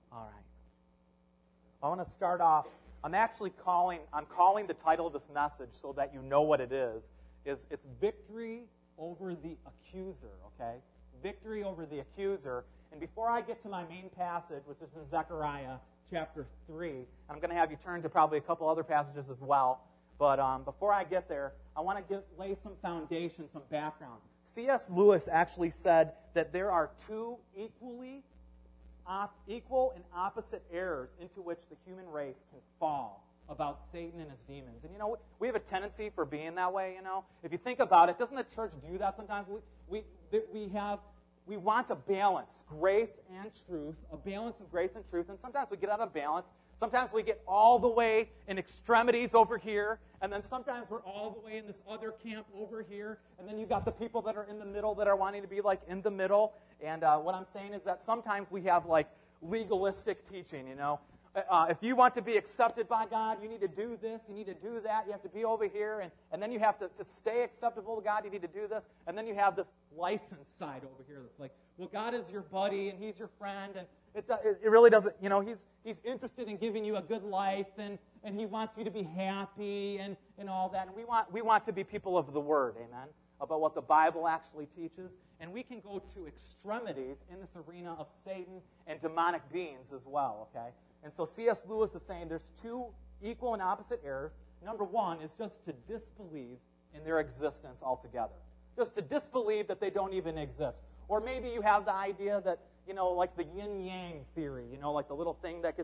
All right. I want to start off. I'm calling the title of this message so that you know what it is it's victory over the accuser, okay? Victory over the accuser. And before I get to my main passage, which is in Zechariah chapter 3, I'm going to have you turn to probably a couple other passages as well. But before I get there, I want to lay some foundation, some background. C.S. Lewis actually said that there are two equal and opposite errors into which the human race can fall about Satan and his demons. And we have a tendency for being that way, If you think about it, doesn't the church do that sometimes? We want a balance, grace and truth, a balance of grace and truth, and sometimes we get out of balance. Sometimes we get all the way in extremities over here, and then sometimes we're all the way in this other camp over here, and then you've got the people that are in the middle that are wanting to be like in the middle. And what I'm saying is that sometimes we have like legalistic teaching, If you want to be accepted by God, you need to do this, you need to do that, you have to be over here, and then you have to stay acceptable to God, you need to do this, and then you have this license side over here that's like, well, God is your buddy, and He's your friend, and it really doesn't, He's interested in giving you a good life, and He wants you to be happy, and all that, and we want to be people of the Word, amen, about what the Bible actually teaches, and we can go to extremities in this arena of Satan and demonic beings as well, okay? And so C.S. Lewis is saying there's two equal and opposite errors. Number one is just to disbelieve in their existence altogether. Just to disbelieve that they don't even exist. Or maybe you have the idea that, like the yin-yang theory, like the little thing that gets,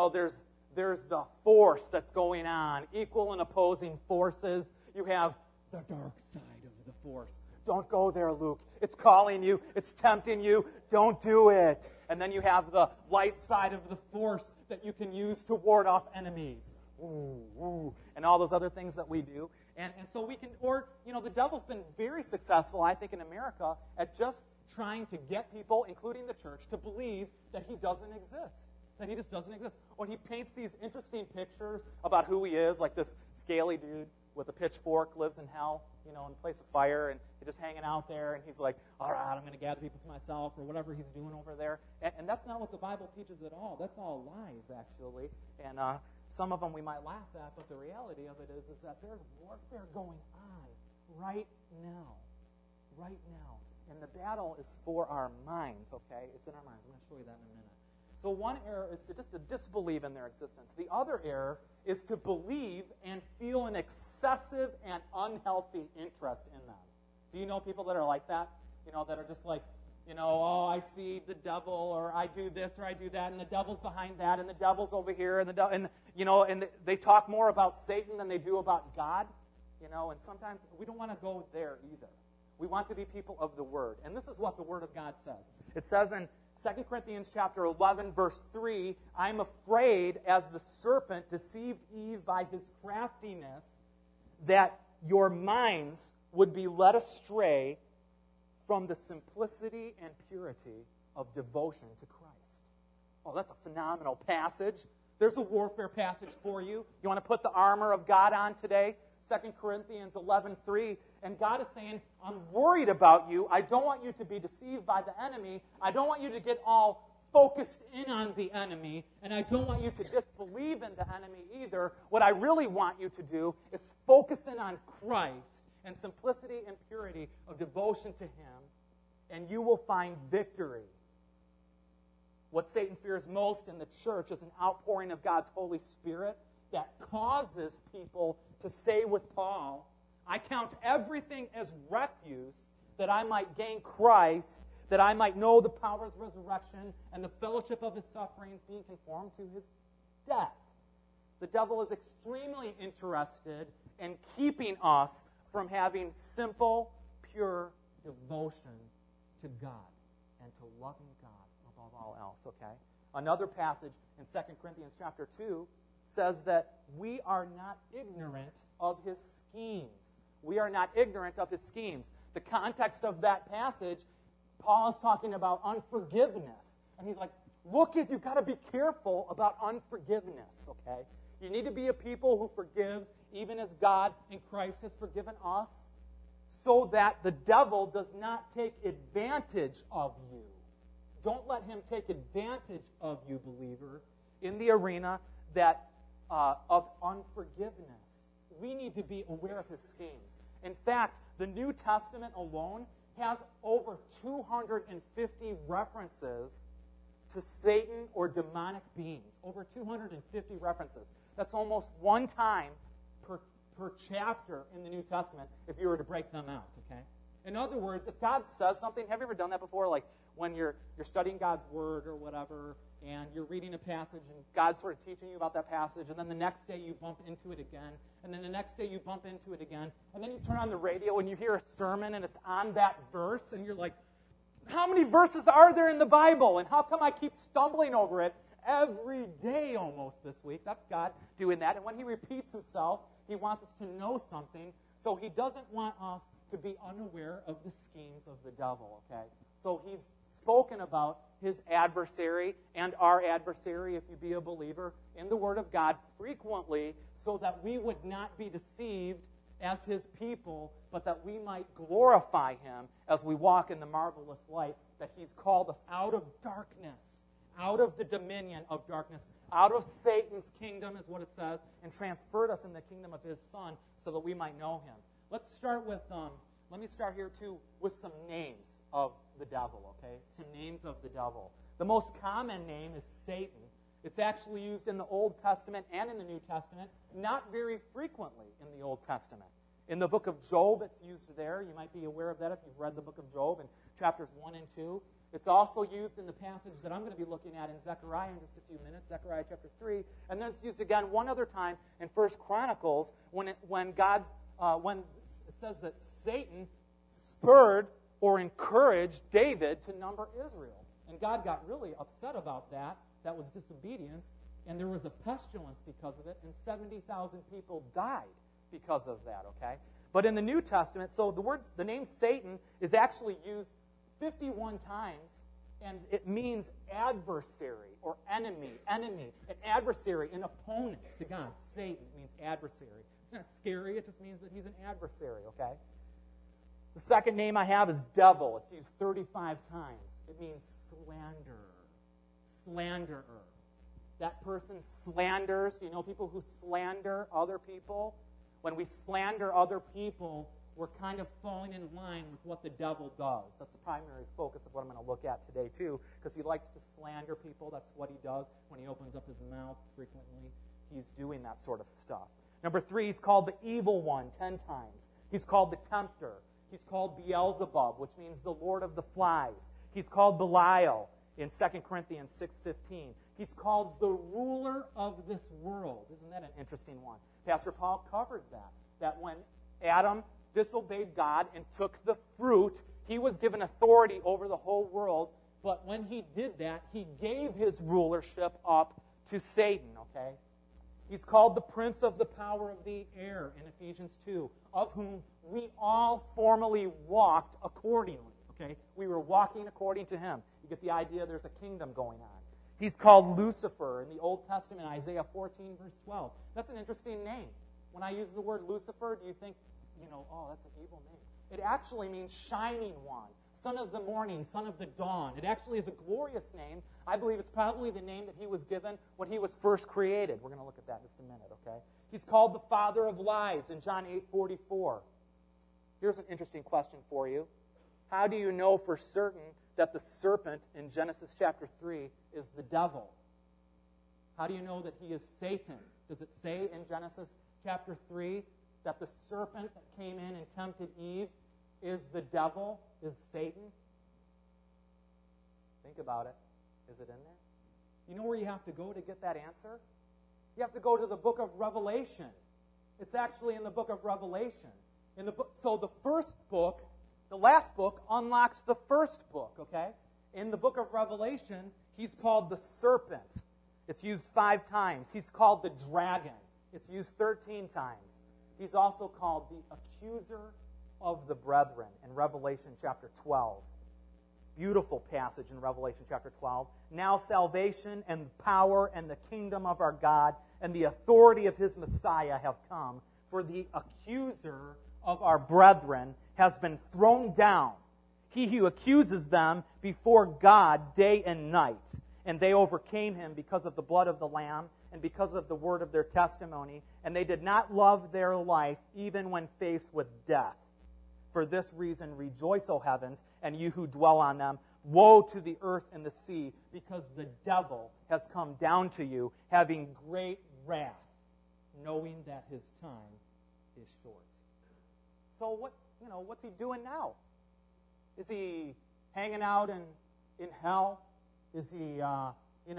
there's the force that's going on, equal and opposing forces. You have the dark side of the force. Don't go there, Luke. It's calling you. It's tempting you. Don't do it. And then you have the light side of the force that you can use to ward off enemies. Ooh, ooh, and all those other things that we do. And so we can, the devil's been very successful, I think, in America at just trying to get people, including the church, to believe that he doesn't exist. That he just doesn't exist. Or he paints these interesting pictures about who he is, like this scaly dude with a pitchfork lives in hell, in a place of fire, and he's just hanging out there, and he's like, all right, I'm going to gather people to myself, or whatever he's doing over there. And that's not what the Bible teaches at all. That's all lies, actually. And some of them we might laugh at, but the reality of it is that there's warfare going on right now. Right now. And the battle is for our minds, okay? It's in our minds. I'm going to show you that in a minute. So one error is to disbelieve in their existence. The other error is to believe and feel an excessive and unhealthy interest in them. Do you know people that are like that? That are just like, oh, I see the devil, or I do this, or I do that, and the devil's behind that, and the devil's over here, and they talk more about Satan than they do about God, and sometimes we don't want to go there either. We want to be people of the Word. And this is what the Word of God says. It says in 2 Corinthians chapter 11, verse 3, I'm afraid, as the serpent deceived Eve by his craftiness, that your minds would be led astray from the simplicity and purity of devotion to Christ. Oh, that's a phenomenal passage. There's a warfare passage for you. You want to put the armor of God on today? 2 Corinthians 11:3, and God is saying, I'm worried about you. I don't want you to be deceived by the enemy. I don't want you to get all focused in on the enemy, and I don't want you to disbelieve in the enemy either. What I really want you to do is focus in on Christ and simplicity and purity of devotion to Him, and you will find victory. What Satan fears most in the church is an outpouring of God's Holy Spirit that causes people to say with Paul, I count everything as refuse that I might gain Christ, that I might know the power of His resurrection and the fellowship of His sufferings, being conformed to His death. The devil is extremely interested in keeping us from having simple, pure devotion to God and to loving God above all else, okay? Another passage in 2 Corinthians chapter 2 says that we are not ignorant of His schemes. We are not ignorant of His schemes. The context of that passage, Paul is talking about unforgiveness. And he's like, you've got to be careful about unforgiveness, okay? You need to be a people who forgives even as God in Christ has forgiven us, so that the devil does not take advantage of you. Don't let him take advantage of you, believer, in the arena of unforgiveness. We need to be aware of his schemes. In fact, the New Testament alone has over 250 references to Satan or demonic beings. Over 250 references. That's almost one time per chapter in the New Testament if you were to break them out, okay? In other words, if God says something, have you ever done that before? Like when you're studying God's Word or whatever, and you're reading a passage, and God's sort of teaching you about that passage, and then the next day you bump into it again, and then the next day you bump into it again, and then you turn on the radio and you hear a sermon, and it's on that verse, and you're like, how many verses are there in the Bible, and how come I keep stumbling over it every day almost this week? That's God doing that, and when he repeats himself, he wants us to know something, so he doesn't want us to be unaware of the schemes of the devil, okay? So he's spoken about his adversary and our adversary, if you be a believer, in the Word of God frequently so that we would not be deceived as his people, but that we might glorify him as we walk in the marvelous light that he's called us out of darkness, out of the dominion of darkness, out of Satan's kingdom is what it says, and transferred us in the kingdom of his Son so that we might know him. Let's start with, let me start here too with some names of the devil, okay? Some names of the devil. The most common name is Satan. It's actually used in the Old Testament and in the New Testament, not very frequently in the Old Testament. In the book of Job, it's used there. You might be aware of that if you've read the book of Job in chapters 1 and 2. It's also used in the passage that I'm going to be looking at in Zechariah in just a few minutes, Zechariah chapter 3. And then it's used again one other time in 1 Chronicles when it says that Satan spurred or encouraged David to number Israel. And God got really upset about that. That was disobedience. And there was a pestilence because of it, and 70,000 people died because of that, okay? But in the New Testament, so the name Satan is actually used 51 times, and it means adversary or enemy, an adversary, an opponent to God. Satan means adversary. It's not scary, it just means that he's an adversary, okay? The second name I have is devil. It's used 35 times. It means slanderer. That person slanders. Do you know people who slander other people? When we slander other people, we're kind of falling in line with what the devil does. That's the primary focus of what I'm going to look at today, too, because he likes to slander people. That's what he does when he opens up his mouth frequently. He's doing that sort of stuff. Number 3, he's called the evil one 10 times. He's called the tempter. He's called Beelzebub, which means the Lord of the Flies. He's called Belial in 2 Corinthians 6:15. He's called the ruler of this world. Isn't that an interesting one? Pastor Paul covered that when Adam disobeyed God and took the fruit, he was given authority over the whole world, but when he did that, he gave his rulership up to Satan, okay? He's called the prince of the power of the air in Ephesians 2, of whom we all formerly walked accordingly. Okay? We were walking according to him. You get the idea there's a kingdom going on. He's called Lucifer in the Old Testament, Isaiah 14, verse 12. That's an interesting name. When I use the word Lucifer, do you think, oh, that's an evil name? It actually means shining one, son of the morning, son of the dawn. It actually is a glorious name. I believe it's probably the name that he was given when he was first created. We're going to look at that in just a minute, okay? He's called the father of lies in John 8:44. Here's an interesting question for you. How do you know for certain that the serpent in Genesis chapter 3 is the devil? How do you know that he is Satan? Does it say in Genesis chapter 3 that the serpent that came in and tempted Eve is the devil, is Satan? Think about it. Is it in there? You know where you have to go to get that answer? You have to go to the book of Revelation. It's actually in the book of Revelation. So the first book, the last book, unlocks the first book, okay? In the book of Revelation, he's called the serpent. It's used 5 times. He's called the dragon. It's used 13 times. He's also called the accuser of the brethren in Revelation chapter 12. Beautiful passage in Revelation chapter 12. Now salvation and power and the kingdom of our God and the authority of his Messiah have come, for the accuser of our brethren has been thrown down. he who accuses them before God day and night. And they overcame him because of the blood of the Lamb and because of the word of their testimony. And they did not love their life even when faced with death. For this reason, rejoice, O heavens, and you who dwell on them. Woe to the earth and the sea, because the devil has come down to you, having great wrath, knowing that his time is short. So what's he doing now? Is he hanging out in hell? Is he, got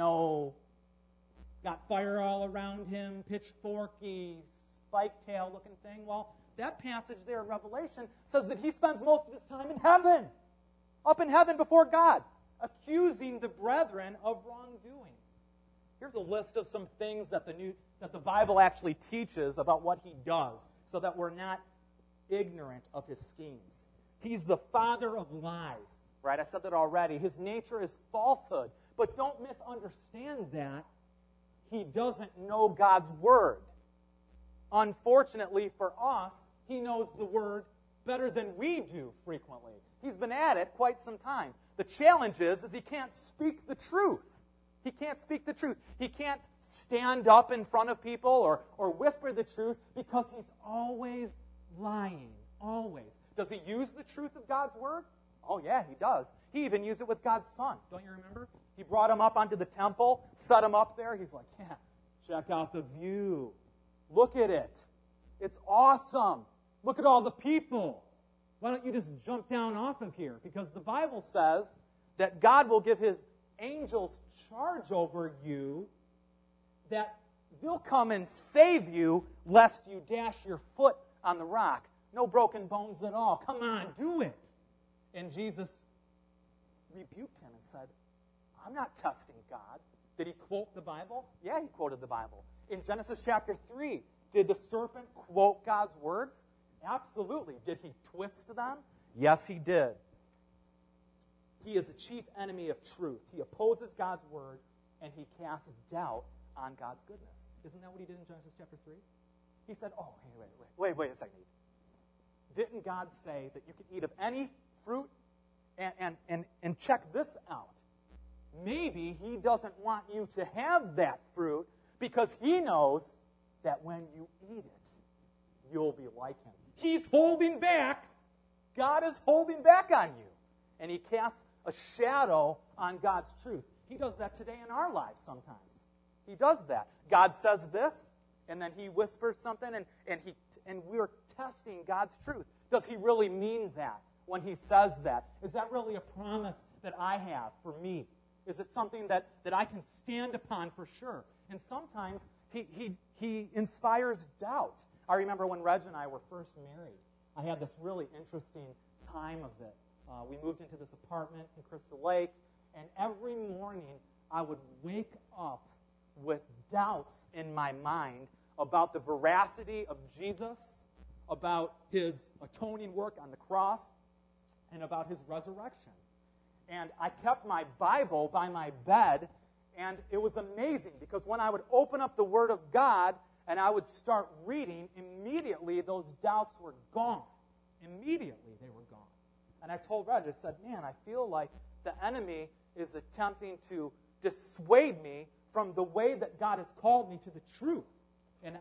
fire all around him, pitchforky, spike-tail looking thing? Well, that passage there in Revelation says that he spends most of his time in heaven, up in heaven before God, accusing the brethren of wrongdoing. Here's a list of some things that the Bible actually teaches about what he does, so that we're not ignorant of his schemes. He's the father of lies, right? I said that already. His nature is falsehood. But don't misunderstand that. He doesn't know God's word. Unfortunately for us, he knows the word better than we do frequently. He's been at it quite some time. The challenge is he can't speak the truth. He can't speak the truth. He can't stand up in front of people or whisper the truth because he's always lying. Always. Does he use the truth of God's word? Oh, yeah, he does. He even used it with God's son. Don't you remember? He brought him up onto the temple, set him up there. He's like, yeah, check out the view. Look at it. It's awesome. Look at all the people. Why don't you just jump down off of here? Because the Bible says that God will give his angels charge over you, that they'll come and save you lest you dash your foot on the rock. No broken bones at all. Come on, do it. And Jesus rebuked him and said, I'm not testing God. Did he quote the Bible? Yeah, he quoted the Bible. In Genesis chapter 3, did the serpent quote God's words? Absolutely. Did he twist them? Yes, he did. He is a chief enemy of truth. He opposes God's word, and he casts doubt on God's goodness. Isn't that what he did in Genesis chapter 3? He said, oh, wait a second. Didn't God say that you could eat of any fruit? And check this out. Maybe he doesn't want you to have that fruit because he knows that when you eat it, you'll be like him. He's holding back. God is holding back on you. And he casts a shadow on God's truth. He does that today in our lives sometimes. He does that. God says this, and then he whispers something, and we're testing God's truth. Does he really mean that when he says that? Is that really a promise that I have for me? Is it something that I can stand upon for sure? And sometimes he inspires doubt. I remember when Reg and I were first married, I had this really interesting time of it. We moved into this apartment in Crystal Lake, and every morning I would wake up with doubts in my mind about the veracity of Jesus, about his atoning work on the cross, and about his resurrection. And I kept my Bible by my bed, and it was amazing because when I would open up the Word of God and I would start reading, immediately those doubts were gone. Immediately they were gone. And I told Reg, I said, man, I feel like the enemy is attempting to dissuade me from the way that God has called me to the truth. And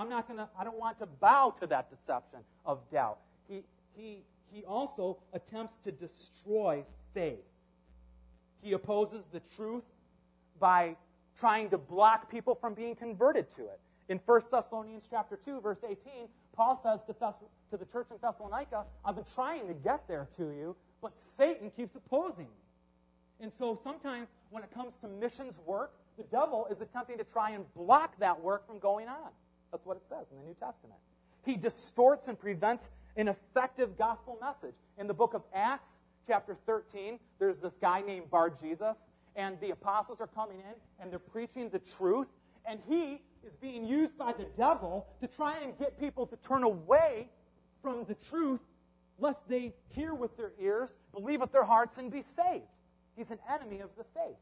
I don't want to bow to that deception of doubt. He also attempts to destroy faith. He opposes the truth by trying to block people from being converted to it. In 1 Thessalonians chapter 2, verse 18, Paul says to the church in Thessalonica, I've been trying to get there to you, but Satan keeps opposing me. And so sometimes when it comes to missions work, the devil is attempting to try and block that work from going on. That's what it says in the New Testament. He distorts and prevents an effective gospel message. In the book of Acts, chapter 13, there's this guy named Bar-Jesus, and the apostles are coming in, and they're preaching the truth, and he is being used by the devil to try and get people to turn away from the truth, lest they hear with their ears, believe with their hearts, and be saved. He's an enemy of the faith.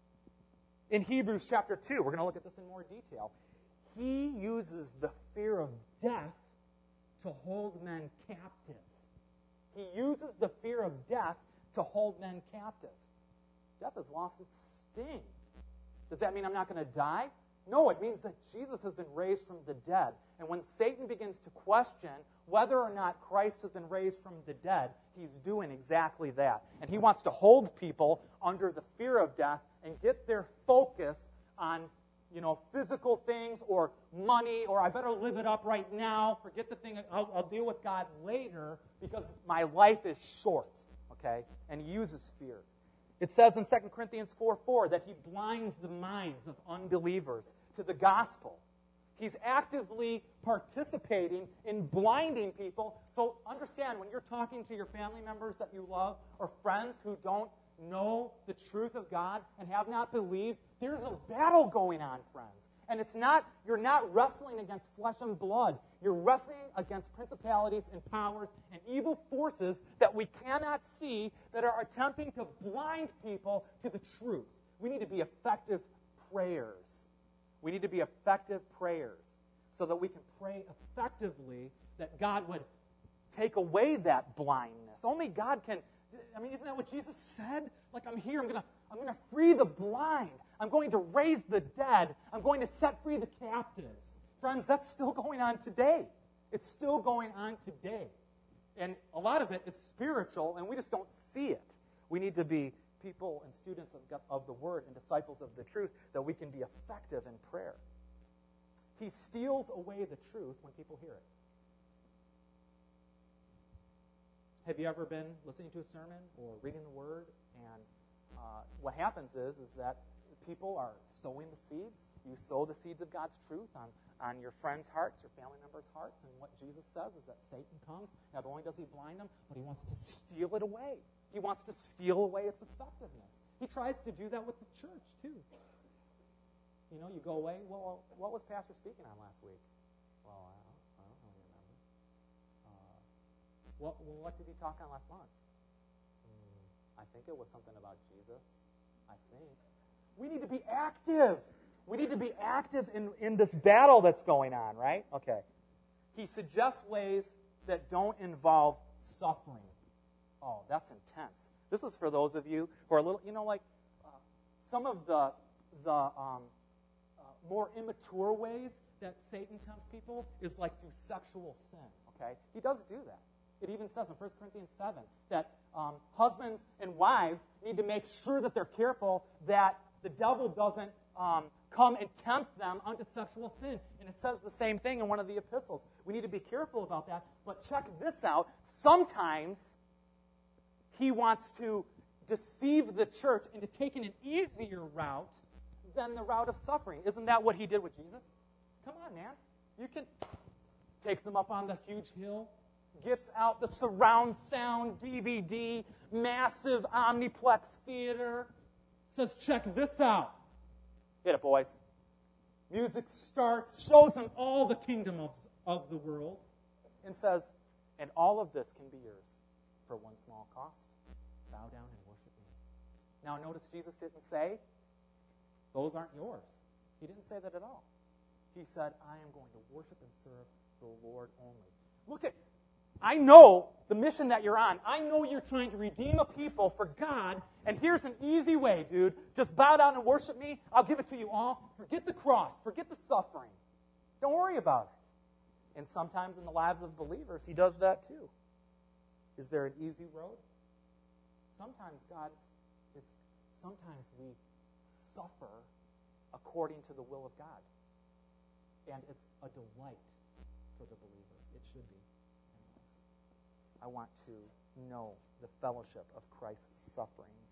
In Hebrews chapter 2, we're going to look at this in more detail. He uses the fear of death to hold men captive. He uses the fear of death to hold men captive. Death has lost its sting. Does that mean I'm not going to die? No, it means that Jesus has been raised from the dead. And when Satan begins to question whether or not Christ has been raised from the dead, he's doing exactly that. And he wants to hold people under the fear of death and get their focus on, physical things or money, or I better live it up right now. Forget the thing. I'll deal with God later because my life is short. Okay? And he uses fear. It says in 2 Corinthians 4:4 that he blinds the minds of unbelievers to the gospel. He's actively participating in blinding people. So understand, when you're talking to your family members that you love or friends who don't know the truth of God and have not believed, there's a battle going on, friends. And you're not wrestling against flesh and blood. You're wrestling against principalities and powers and evil forces that we cannot see that are attempting to blind people to the truth. We need to be effective prayers. We need to be effective prayers so that we can pray effectively that God would take away that blindness. Only God can. Isn't that what Jesus said? Like, I'm here, I'm going to free the blind. I'm going to raise the dead. I'm going to set free the captives. Friends, that's still going on today. It's still going on today. And a lot of it is spiritual, and we just don't see it. We need to be people and students of the Word and disciples of the truth that we can be effective in prayer. He steals away the truth when people hear it. Have you ever been listening to a sermon or reading the Word, and what happens is that people are sowing the seeds. You sow the seeds of God's truth on your friends' hearts, your family members' hearts, and what Jesus says is that Satan comes. Not only does he blind them, but he wants to steal it away. He wants to steal away its effectiveness. He tries to do that with the church, too. You go away, well, what was Pastor speaking on last week? Well, I don't really remember. What did he talk on last month? I think it was something about Jesus. I think. We need to be active. We need to be active in this battle that's going on, right? Okay. He suggests ways that don't involve suffering. Oh, that's intense. This is for those of you who are a little, some of the more immature ways that Satan tempts people is like through sexual sin, okay? He does do that. It even says in 1 Corinthians 7 that husbands and wives need to make sure that they're careful that the devil doesn't come and tempt them unto sexual sin. And it says the same thing in one of the epistles. We need to be careful about that. But check this out. Sometimes he wants to deceive the church into taking an easier route than the route of suffering. Isn't that what he did with Jesus? Come on, man. Takes them up on the huge hill, gets out the surround sound DVD, massive omniplex theater, says, check this out. Hit it, boys. Music starts, shows them all the kingdom of the world, and says, and all of this can be yours for one small cost. Bow down and worship me. Now notice Jesus didn't say, those aren't yours. He didn't say that at all. He said, I am going to worship and serve the Lord only. I know the mission that you're on. I know you're trying to redeem a people for God, and here's an easy way, dude. Just bow down and worship me. I'll give it to you all. Forget the cross. Forget the suffering. Don't worry about it. And sometimes in the lives of believers, he does that too. Is there an easy road? Sometimes we suffer according to the will of God. And it's a delight for the believer. It should be. I want to know the fellowship of Christ's sufferings.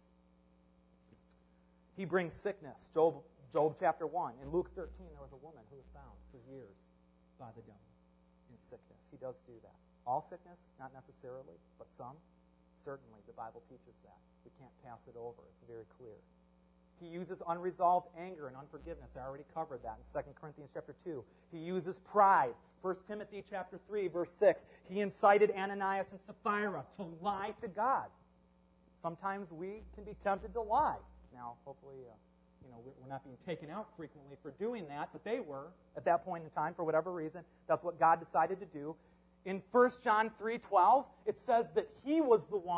He brings sickness. Job chapter 1. In Luke 13, there was a woman who was bound for years by the devil in sickness. He does do that. All sickness? Not necessarily, but some? Certainly, the Bible teaches that. We can't pass it over. It's very clear. He uses unresolved anger and unforgiveness. I already covered that in 2 Corinthians chapter 2. He uses pride. 1 Timothy chapter 3, verse 6. He incited Ananias and Sapphira to lie to God. Sometimes we can be tempted to lie. Now, hopefully, we're not being taken out frequently for doing that, but they were at that point in time for whatever reason. That's what God decided to do. In 1 John 3:12, it says that he was the one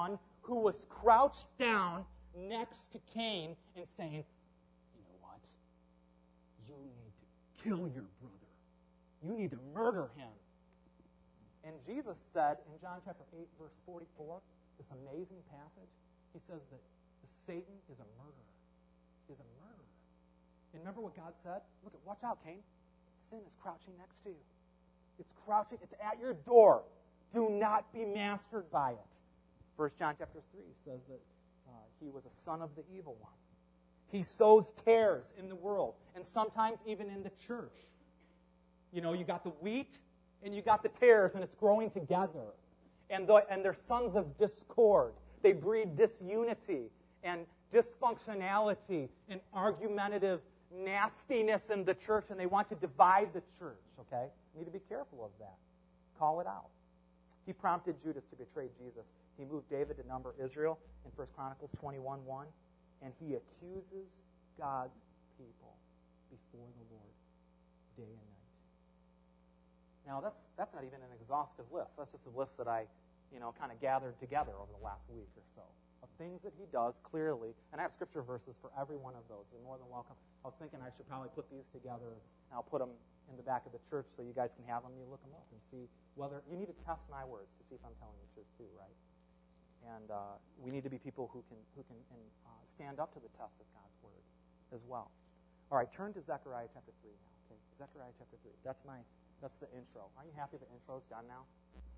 who was crouched down next to Cain and saying, you know what? You need to kill your brother. You need to murder him. And Jesus said in John chapter 8, verse 44, this amazing passage, he says that Satan is a murderer. Is a murderer. And remember what God said? Look, watch out, Cain. Sin is crouching next to you. It's crouching. It's at your door. Do not be mastered by it. 1 John chapter 3 says that he was a son of the evil one. He sows tares in the world, and sometimes even in the church. You know, you got the wheat and you got the tares, and it's growing together. And they're sons of discord. They breed disunity and dysfunctionality and argumentative nastiness in the church, and they want to divide the church, okay? You need to be careful of that. Call it out. He prompted Judas to betray Jesus. He moved David to number Israel in 1 Chronicles 21:1, and he accuses God's people before the Lord day and night. Now, that's not even an exhaustive list. That's just a list that I, kind of gathered together over the last week or so of things that he does clearly. And I have scripture verses for every one of those. You're more than welcome. I was thinking I should probably put these together, and I'll put them in the back of the church so you guys can have them. You look them up and see whether you need to test my words to see if I'm telling the truth too, right? And we need to be people who can stand up to the test of God's word as well. All right, turn to Zechariah chapter 3 now. Okay, Zechariah chapter 3. That's the intro. Are you happy the intro's done now?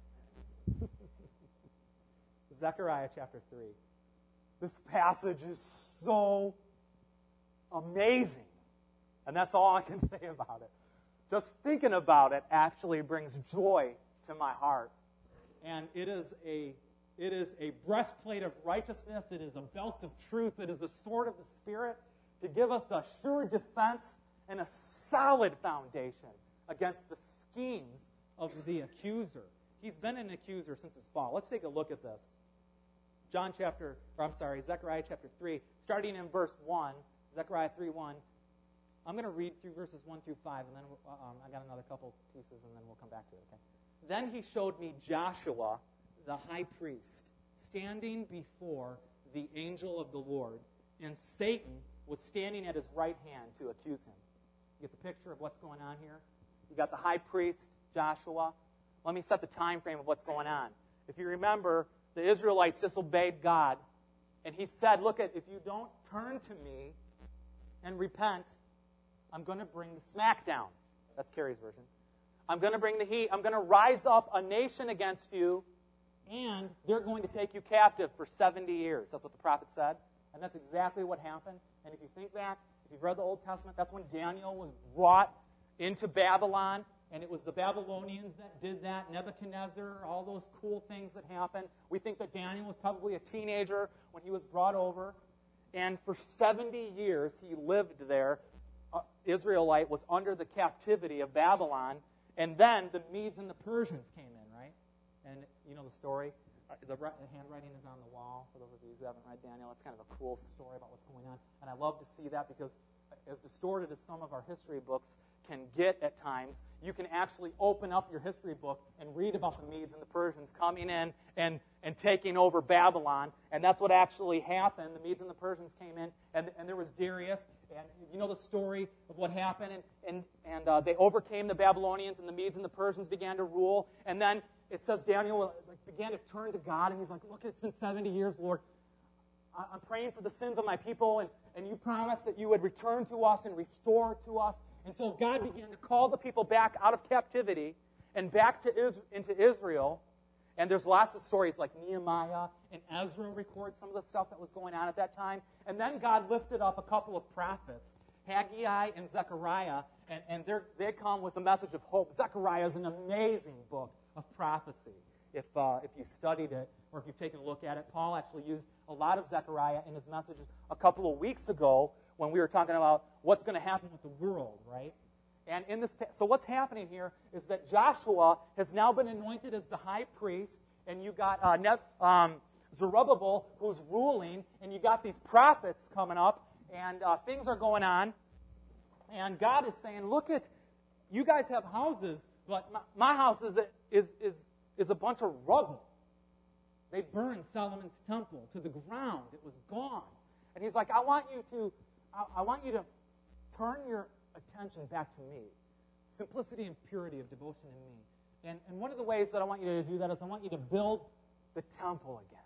Zechariah chapter 3. This passage is so amazing. And that's all I can say about it. Just thinking about it actually brings joy to my heart. And it is a breastplate of righteousness. It is a belt of truth. It is a sword of the Spirit to give us a sure defense and a solid foundation against the schemes of the accuser. He's been an accuser since his fall. Let's take a look at this. Zechariah chapter 3, starting in verse 1, Zechariah 3:1. I'm going to read through verses 1 through 5, and then I got another couple pieces, and then we'll come back to it. Okay. Then he showed me Joshua, the high priest, standing before the angel of the Lord, and Satan was standing at his right hand to accuse him. You get the picture of what's going on here? You got the high priest, Joshua. Let me set the time frame of what's going on. If you remember, the Israelites disobeyed God, and he said, look, if you don't turn to me and repent, I'm going to bring the smackdown. That's Carrie's version. I'm going to bring the heat. I'm going to rise up a nation against you, and they're going to take you captive for 70 years. That's what the prophet said, and that's exactly what happened. And if you think back, if you've read the Old Testament, that's when Daniel was brought into Babylon, and it was the Babylonians that did that, Nebuchadnezzar, all those cool things that happened. We think that Daniel was probably a teenager when he was brought over, and for 70 years he lived there. Israelite was under the captivity of Babylon, and then the Medes and the Persians came in, right? And you know the story. The handwriting is on the wall, for those of you who haven't read Daniel. It's kind of a cool story about what's going on, and I love to see that because as distorted as some of our history books can get at times, you can actually open up your history book and read about the Medes and the Persians coming in and taking over Babylon, and that's what actually happened. The Medes and the Persians came in, and there was Darius, and you know the story of what happened, and they overcame the Babylonians, and the Medes and the Persians began to rule, and then it says Daniel began to turn to God, and he's like, look, it's been 70 years, Lord. I'm praying for the sins of my people, and you promised that you would return to us and restore to us. And so God began to call the people back out of captivity and back into Israel. And there's lots of stories like Nehemiah and Ezra record some of the stuff that was going on at that time. And then God lifted up a couple of prophets, Haggai and Zechariah, and they come with a message of hope. Zechariah is an amazing book of prophecy. If you studied it or if you've taken a look at it, Paul actually used a lot of Zechariah in his messages a couple of weeks ago when we were talking about what's going to happen with the world, right? And so what's happening here is that Joshua has now been anointed as the high priest, and you got Zerubbabel who's ruling, and you got these prophets coming up, and things are going on, and God is saying, look at, you guys have houses, but my house is a bunch of rubble. They burned Solomon's temple to the ground. It was gone. And he's like, I want you to turn your attention back to me. Simplicity and purity of devotion in me. And one of the ways that I want you to do that is I want you to build the temple again.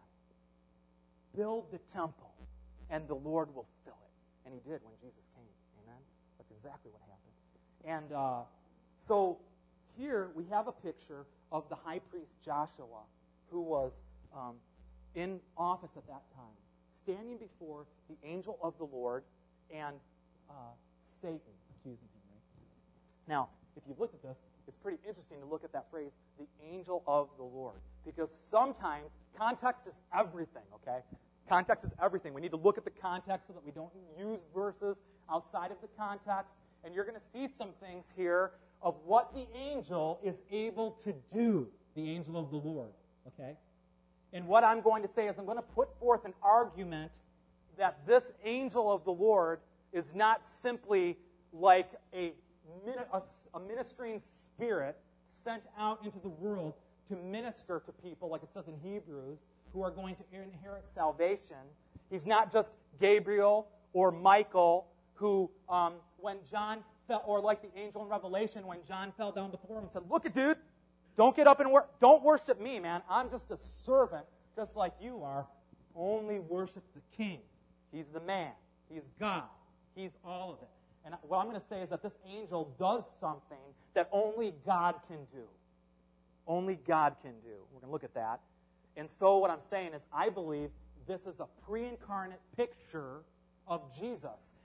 Build the temple, and the Lord will fill it. And he did when Jesus came. Amen? That's exactly what happened. And so here we have a picture of the high priest Joshua, who was in office at that time, standing before the angel of the Lord and Satan accusing him. Right? Now, if you've looked at this, it's pretty interesting to look at that phrase, the angel of the Lord, because sometimes context is everything, okay? Context is everything. We need to look at the context so that we don't use verses outside of the context, and you're going to see some things here of what the angel is able to do, the angel of the Lord, okay? And what I'm going to say is I'm going to put forth an argument that this angel of the Lord is not simply like a ministering spirit sent out into the world to minister to people, like it says in Hebrews, who are going to inherit salvation. He's not just Gabriel or Michael, who, when John fell, or like the angel in Revelation, when John fell down before him and said, look, dude, don't get up and don't worship me, man. I'm just a servant, just like you are. Only worship the King. He's the man. He's God. He's all of it. And what I'm going to say is that this angel does something that only God can do. Only God can do. We're going to look at that. And so what I'm saying is I believe this is a pre-incarnate picture of Jesus.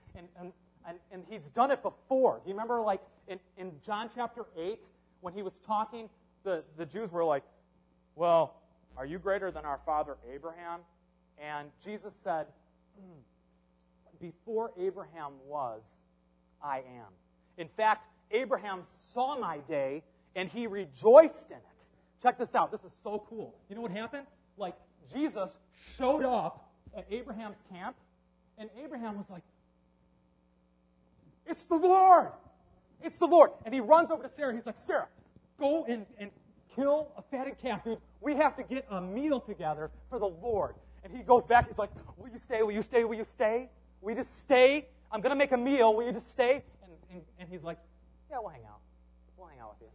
And he's done it before. Do you remember, like, in John chapter 8, when he was talking, the Jews were like, well, are you greater than our father Abraham? And Jesus said, before Abraham was, I am. In fact, Abraham saw my day, and he rejoiced in it. Check this out. This is so cool. You know what happened? Like, Jesus showed up at Abraham's camp, and Abraham was like, it's the Lord! It's the Lord! And he runs over to Sarah. He's like, Sarah, go and kill a fatted calf, dude. We have to get a meal together for the Lord. And he goes back. He's like, will you stay? Will you stay? Will you stay? Will you just stay? I'm going to make a meal. Will you just stay? And he's like, yeah, we'll hang out. We'll hang out with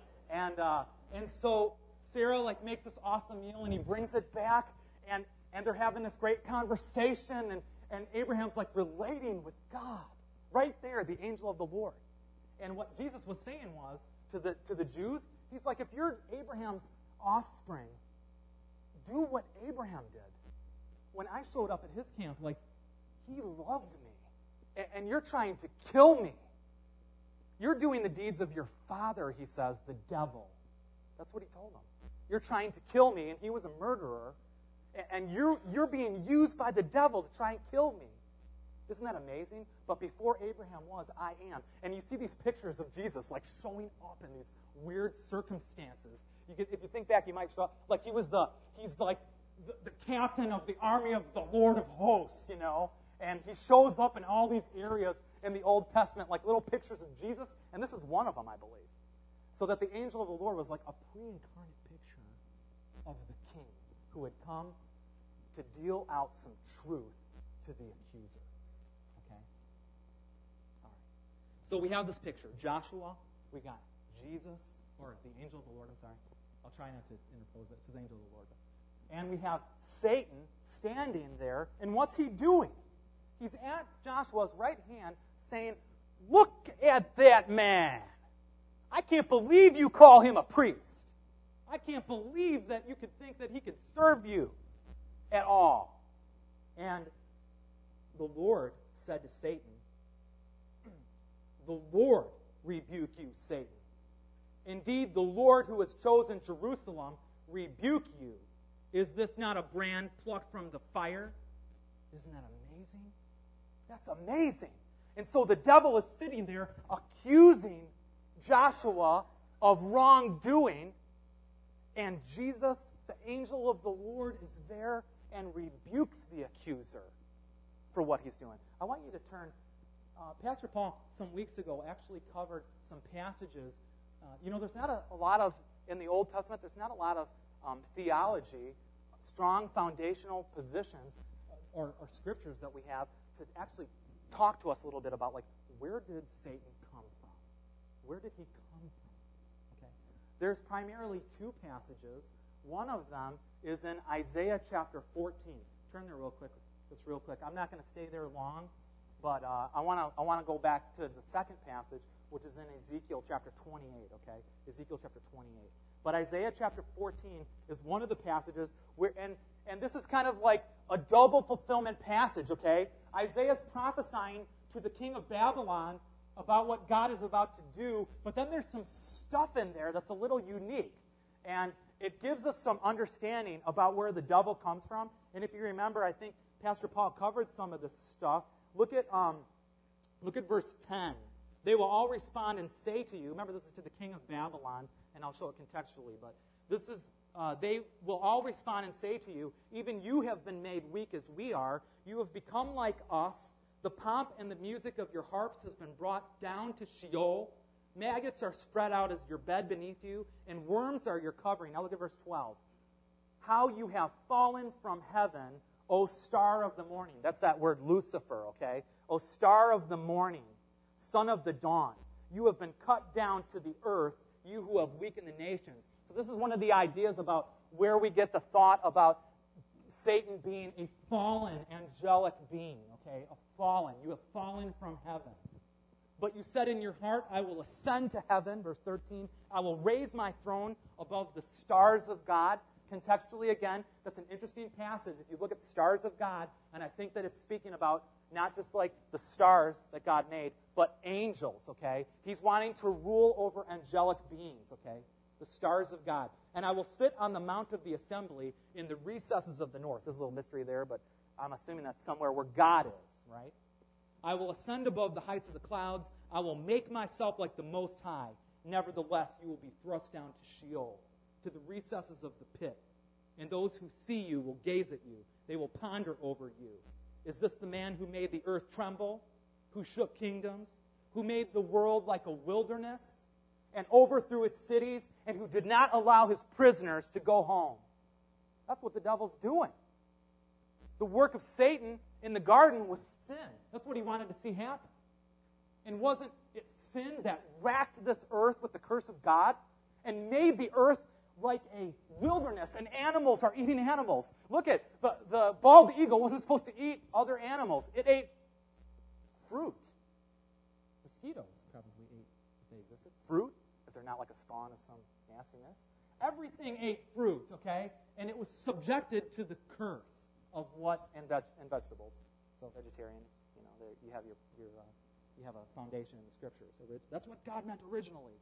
you. And so Sarah makes this awesome meal, and he brings it back, and they're having this great conversation, and Abraham's relating with God right there, the angel of the Lord. And what Jesus was saying was to the Jews, he's like, if you're Abraham's offspring, do what Abraham did. When I showed up at his camp, he loved me, and you're trying to kill me. You're doing the deeds of your father, he says, the devil. That's what he told them. You're trying to kill me, and he was a murderer, and you're being used by the devil to try and kill me. Isn't that amazing? But before Abraham was, I am. And you see these pictures of Jesus showing up in these weird circumstances. If you think back, you might show up he's the captain of the army of the Lord of hosts, and he shows up in all these areas in the Old Testament, little pictures of Jesus, and this is one of them, I believe. So that the angel of the Lord was a pre-incarnate picture of the King who had come to deal out some truth to the accuser. Okay? All right. So we have this picture. Joshua, we got Jesus, or the angel of the Lord, I'm sorry. I'll try not to interpose it. It says angel of the Lord. And we have Satan standing there, and what's he doing? He's at Joshua's right hand saying, look at that man. I can't believe you call him a priest. I can't believe that you could think that he could serve you at all. And the Lord said to Satan, the Lord rebuke you, Satan. Indeed, the Lord who has chosen Jerusalem rebuke you. Is this not a brand plucked from the fire? Isn't that amazing? That's amazing. And so the devil is sitting there accusing Joshua of wrongdoing, and Jesus, the angel of the Lord, is there and rebukes the accuser for what he's doing. I want you to turn. Pastor Paul, some weeks ago, actually covered some passages. There's not a lot of, in the Old Testament, there's not a lot of theology strong foundational positions or scriptures that we have to actually talk to us a little bit about, like, where did Satan come from? Where did he come from? Okay. There's primarily two passages. One of them is in Isaiah chapter 14. Turn there real quick. I'm not going to stay there long, but I want to go back to the second passage, which is in Ezekiel chapter 28, okay? Ezekiel chapter 28. But Isaiah chapter 14 is one of the passages where, and this is kind of like a double fulfillment passage, okay? Isaiah's prophesying to the king of Babylon about what God is about to do, but then there's some stuff in there that's a little unique. And it gives us some understanding about where the devil comes from. And if you remember, I think Pastor Paul covered some of this stuff. Look at verse 10. They will all respond and say to you, remember this is to the king of Babylon, and I'll show it contextually, but this is, they will all respond and say to you, even you have been made weak as we are. You have become like us. The pomp and the music of your harps has been brought down to Sheol. Maggots are spread out as your bed beneath you, and worms are your covering. Now look at verse 12. How you have fallen from heaven, O star of the morning. That's that word Lucifer, okay? O star of the morning, son of the dawn. You have been cut down to the earth, you who have weakened the nations. So this is one of the ideas about where we get the thought about Satan being a fallen angelic being, okay? A fallen. You have fallen from heaven. But you said in your heart, I will ascend to heaven, verse 13. I will raise my throne above the stars of God. Contextually, again, that's an interesting passage. If you look at stars of God, and I think that it's speaking about not just like the stars that God made, but angels, okay? He's wanting to rule over angelic beings, okay? The stars of God. And I will sit on the mount of the assembly in the recesses of the north. There's a little mystery there, but I'm assuming that's somewhere where God is, right? I will ascend above the heights of the clouds. I will make myself like the Most High. Nevertheless, you will be thrust down to Sheol, to the recesses of the pit. And those who see you will gaze at you. They will ponder over you. Is this the man who made the earth tremble, who shook kingdoms, who made the world like a wilderness, and overthrew its cities, and who did not allow his prisoners to go home? That's what the devil's doing. The work of Satan in the garden was sin. That's what he wanted to see happen. And wasn't it sin that racked this earth with the curse of God and made the earth like a wilderness, and animals are eating animals? Look at the bald eagle wasn't supposed to eat other animals. It ate fruit. Mosquitoes probably ate, if they existed, fruit, if they're not like a spawn of some nastiness. Everything ate fruit, okay? And it was subjected to the curse of what and vegetables. So vegetarian, you have you have a foundation in the Scriptures. So that's what God meant originally.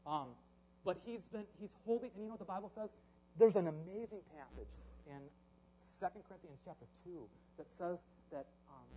But he's holding, and you know what the Bible says? There's an amazing passage in 2 Corinthians chapter 2 that says that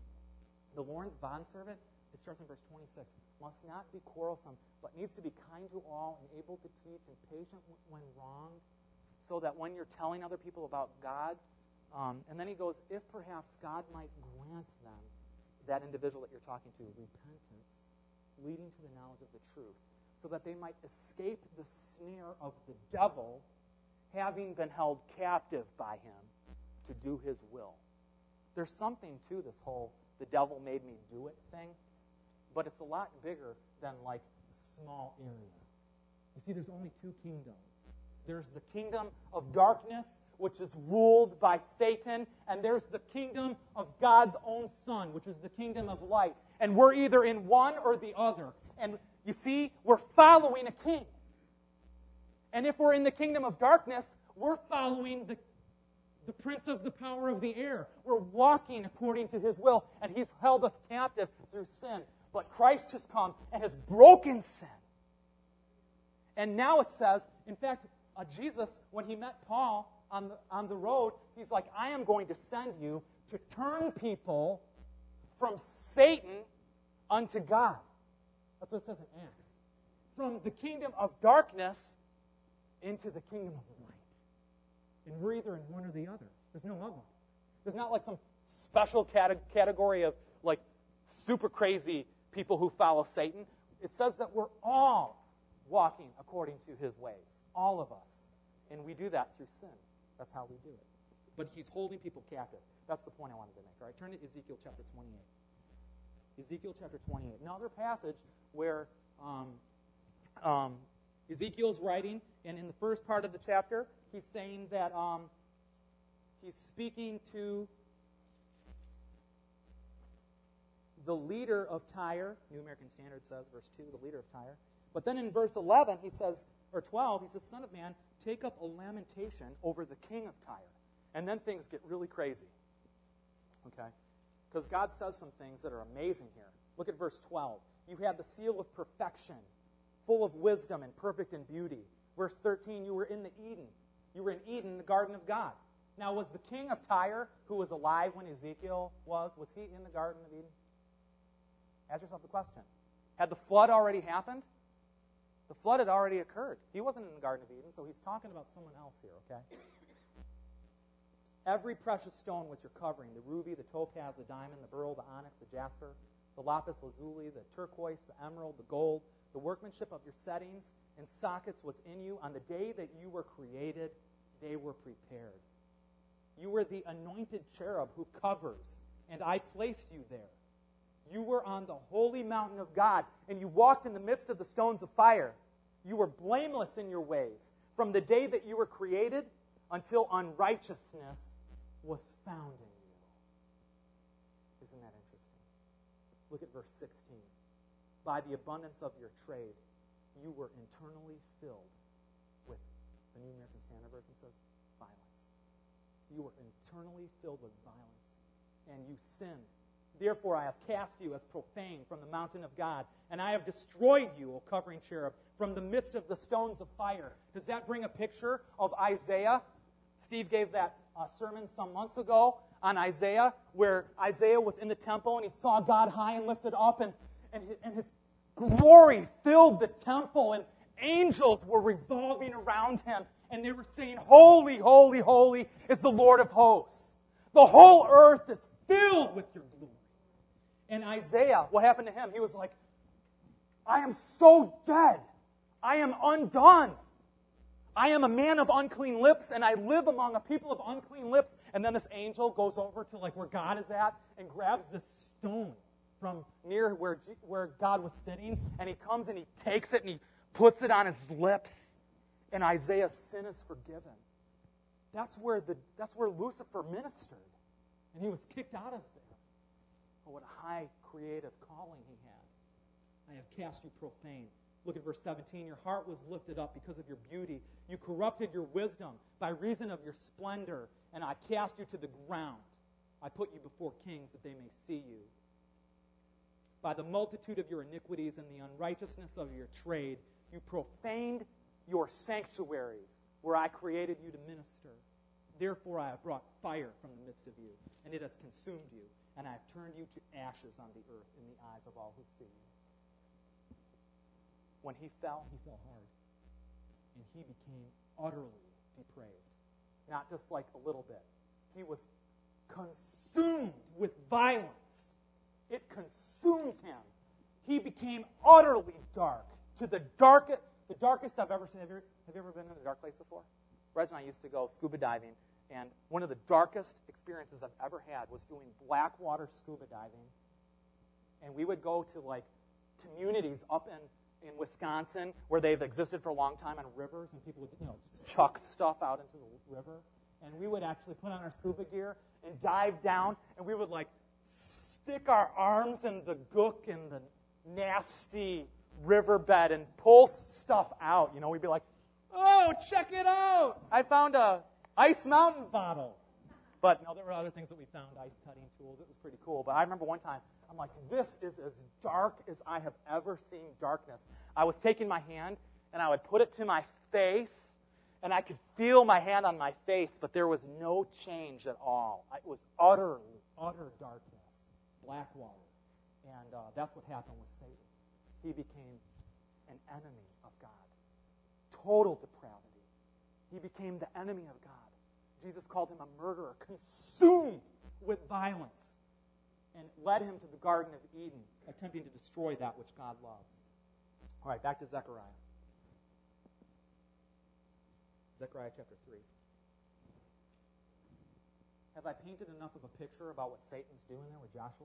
the Lord's bondservant, it starts in verse 26, must not be quarrelsome, but needs to be kind to all and able to teach and patient when wronged, so that when you're telling other people about God, and then he goes, if perhaps God might grant them, that individual that you're talking to, repentance, leading to the knowledge of the truth, so that they might escape the snare of the devil, having been held captive by him to do his will. There's something to this whole the devil made me do it thing, but it's a lot bigger than like a small area. You see, there's only two kingdoms. There's the kingdom of darkness, which is ruled by Satan, and there's the kingdom of God's own Son, which is the kingdom of light. And we're either in one or the other. And you see, we're following a king. And if we're in the kingdom of darkness, we're following the prince of the power of the air. We're walking according to his will, and he's held us captive through sin. But Christ has come and has broken sin. And now it says, in fact, Jesus, when he met Paul on the road, he's like, I am going to send you to turn people from Satan unto God. That's what it says in Acts. From the kingdom of darkness into the kingdom of light. And we're either in one or the other. There's no other. There's not like some special category of like super crazy people who follow Satan. It says that we're all walking according to his ways. All of us. And we do that through sin. That's how we do it. but he's holding people captive. That's the point I wanted to make. All right, turn to Ezekiel chapter 28. Ezekiel chapter 28. Another passage where Ezekiel's writing, and in the first part of the chapter, he's saying that he's speaking to the leader of Tyre. New American Standard says, verse 2, the leader of Tyre. But then in verse 11, he says, or 12, he says, Son of man, take up a lamentation over the king of Tyre. And then things get really crazy. Okay? Because God says some things that are amazing here. Look at verse 12. You have the seal of perfection, full of wisdom and perfect in beauty. Verse 13, you were in the Eden. You were in Eden, the garden of God. Now, was the king of Tyre, who was alive when Ezekiel was he in the Garden of Eden? Ask yourself the question. Had the flood already happened? The flood had already occurred. He wasn't in the Garden of Eden, so he's talking about someone else here, okay? Every precious stone was your covering, the ruby, the topaz, the diamond, the beryl, the onyx, the jasper, the lapis lazuli, the turquoise, the emerald, the gold. The workmanship of your settings and sockets was in you. On the day that you were created, they were prepared. You were the anointed cherub who covers, and I placed you there. You were on the holy mountain of God, and you walked in the midst of the stones of fire. You were blameless in your ways from the day that you were created until unrighteousness was found in you. Isn't that interesting? Look at verse 16. By the abundance of your trade, you were internally filled with, the New American Standard Version says, violence. You were internally filled with violence, and you sinned. Therefore, I have cast you as profane from the mountain of God, and I have destroyed you, O covering cherub, from the midst of the stones of fire. Does that bring a picture of Isaiah? Steve gave that sermon some months ago on Isaiah, where Isaiah was in the temple, and he saw God high and lifted up, and his glory filled the temple, and angels were revolving around him, and they were saying, Holy, holy, holy is the Lord of hosts. The whole earth is filled with your glory. And Isaiah, what happened to him? He was like, I am so dead. I am undone. I am a man of unclean lips, and I live among a people of unclean lips. And then this angel goes over to like where God is at and grabs this stone from near where God was sitting, and he comes and he takes it and he puts it on his lips, and Isaiah's sin is forgiven. That's where Lucifer ministered, and he was kicked out of there. Oh, what a high creative calling he had. I have cast you profane. Look at verse 17. Your heart was lifted up because of your beauty. You corrupted your wisdom by reason of your splendor, and I cast you to the ground. I put you before kings that they may see you. By the multitude of your iniquities and the unrighteousness of your trade, you profaned your sanctuaries where I created you to minister. Therefore I have brought fire from the midst of you, and it has consumed you, and I have turned you to ashes on the earth in the eyes of all who see you. When he fell hard, and he became utterly depraved. Not just like a little bit. He was consumed with violence. It consumed him. He became utterly dark, to the darkest I've ever seen. Have you ever been in a dark place before? Reg and I used to go scuba diving, and one of the darkest experiences I've ever had was doing black water scuba diving. And we would go to like communities up in Wisconsin where they've existed for a long time on rivers, and people would just chuck stuff out into the river. And we would actually put on our scuba gear and dive down, and we would like stick our arms in the gook in the nasty riverbed and pull stuff out. We'd be like, oh, check it out! I found a Ice Mountain bottle. But no, there were other things that we found, ice cutting tools. It was pretty cool. But I remember one time, I'm like, this is as dark as I have ever seen darkness. I was taking my hand, and I would put it to my face, and I could feel my hand on my face, but there was no change at all. It was utter darkness, black water. And that's what happened with Satan. He became an enemy of God. Total depravity. He became the enemy of God. Jesus called him a murderer, consumed with violence, and led him to the Garden of Eden, attempting to destroy that which God loves. All right, back to Zechariah. Zechariah chapter 3. Have I painted enough of a picture about what Satan's doing there with Joshua?